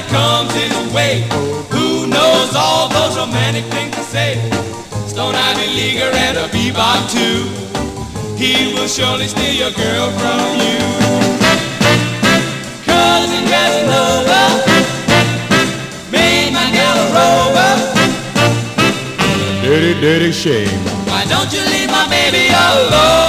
that comes his way. Who knows all those romantic things to say? Stone Ivy Leaguer and a bebop too. He will surely steal your girl from you. 'Cause he Casanova made my gal a rover. Dirty, dirty shame. Why don't you leave my baby alone?